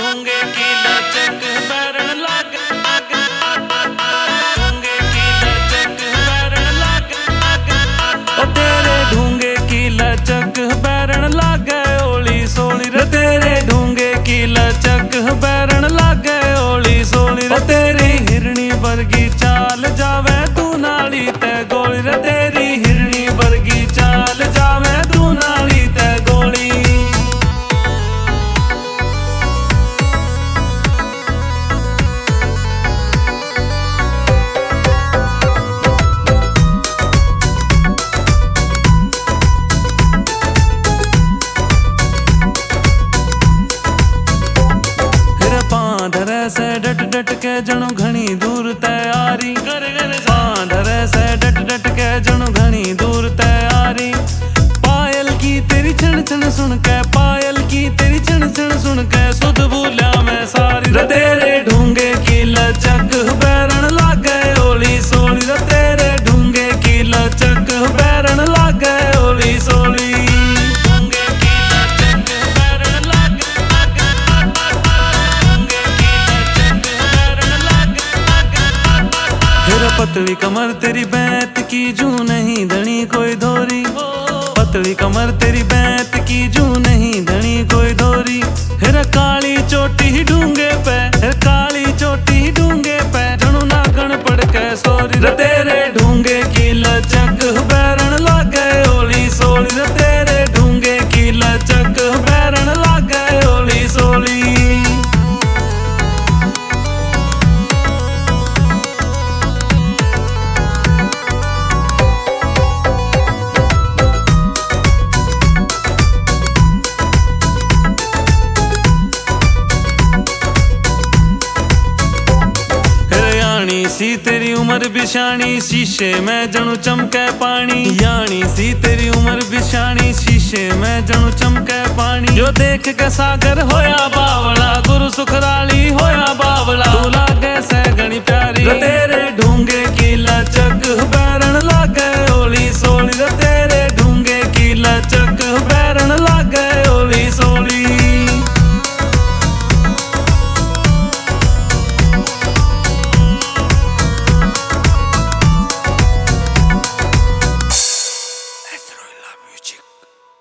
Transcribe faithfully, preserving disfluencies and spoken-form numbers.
ढूंगे की लचक बैरण लाग ढूंगे की लचक बैरण लाग ओ तेरे ढूंगे की लचक बैरण लाग ओली सोली रे तेरे ढूंगे की लचक बैरण लाग ओली सोली रे तेरी हिरणी वर्गी चाल जावे तू नाली ते गोली रे तेरी हिरणी वर्गी चाल जावे तू नाली ते गोली। धरे से डट डट के जणु घनी दूर तैयारी धरे से डट डट के जणु घनी दूर तैयारी पायल की तेरी छण छण सुन के पायल की तेरी छण छण सुन के सुध भूल्या मैं सारी रे तेरे ढूंगे की लचक बैरण लागे ओली सोली रे तेरे ढूंगे की लचक बैरण लागे ओली सोली। पतली कमर तेरी बैत की जू नहीं धनी कोई धोरी पतली कमर तेरी बैत की जू नहीं धनी कोई धोरी हिर काली चोटी ढूंगे पे हिर काली चोटी ढूंगे पे जणु नागण पड़ के सोरी रे तेरे ढूंगे की लचक बैरण लागे ओली सोली रे तेरे ढूंगे की लचक बैरण लागे ओली सोली। सी तेरी उम्र बिछानी शीशे में जणु चमके पानी यानी सी तेरी उम्र बिछानी शीशे में जणु चमके पानी जो देख के सागर होया बावला गुरु सुखराली होया बावला तू लागे से घनी प्यारी।